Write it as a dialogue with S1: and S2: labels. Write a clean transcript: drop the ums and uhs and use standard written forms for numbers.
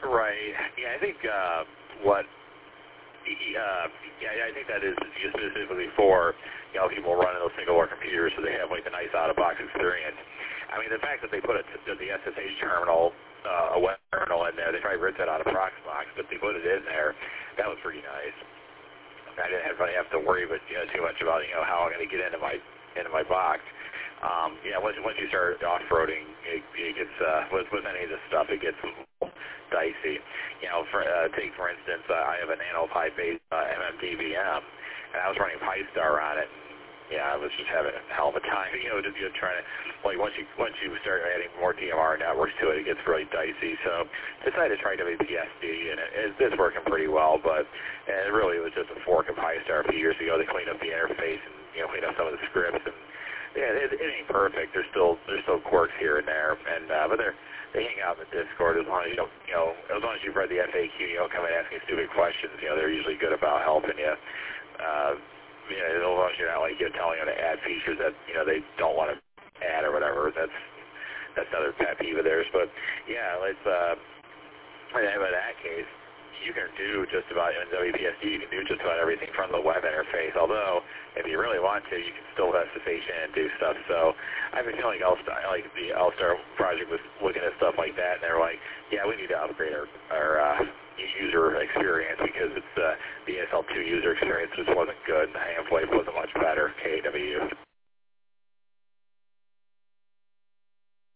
S1: Right. Yeah, I think I think that is just specifically for people running those single core computers, so they have like the nice out-of-box experience. I mean, the fact that they put the SSH terminal, a web terminal in there, they probably ripped that out of Proxmox, but they put it in there. That was pretty nice. I didn't really have to worry too much about how I'm going to get into my box. Once you start off-roading, it gets with any of this stuff, it gets dicey. Take for instance, I have a NanoPi based MMDVM, and I was running PyStar on it. I was just having a hell of a time. Just trying to once you start adding more DMR networks to it, it gets really dicey. So decided to try WPSD, and it's working pretty well. But it really was just a fork of PyStar a few years ago. They cleaned up the interface and cleaned up some of the scripts and. Yeah, it ain't perfect. There's still quirks here and there, and but they hang out in the Discord as long as you don't, as long as you've read the FAQ, you don't come and ask me stupid questions. They're usually good about helping you. As long as you're not telling them to add features that they don't want to add or whatever. That's another pet peeve of theirs. But yeah, let's. In that case, you can do just about in WPSD. You can do just about everything from the web interface. Although, if you really want to, you can still SSH in and do stuff. So, I have a feeling the L-Star project was looking at stuff like that, and they're like, "Yeah, we need to upgrade our user experience because it's the ESL2 user experience just wasn't good, and the Handplate wasn't much better." KW.